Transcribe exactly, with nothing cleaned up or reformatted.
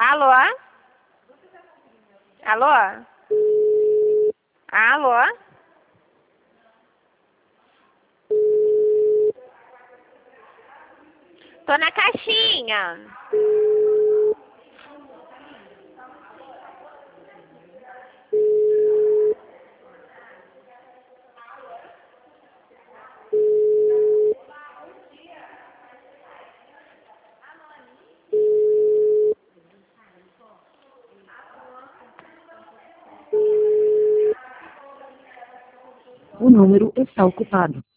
Alô? Alô? Alô? Tô na caixinha. O número está ocupado.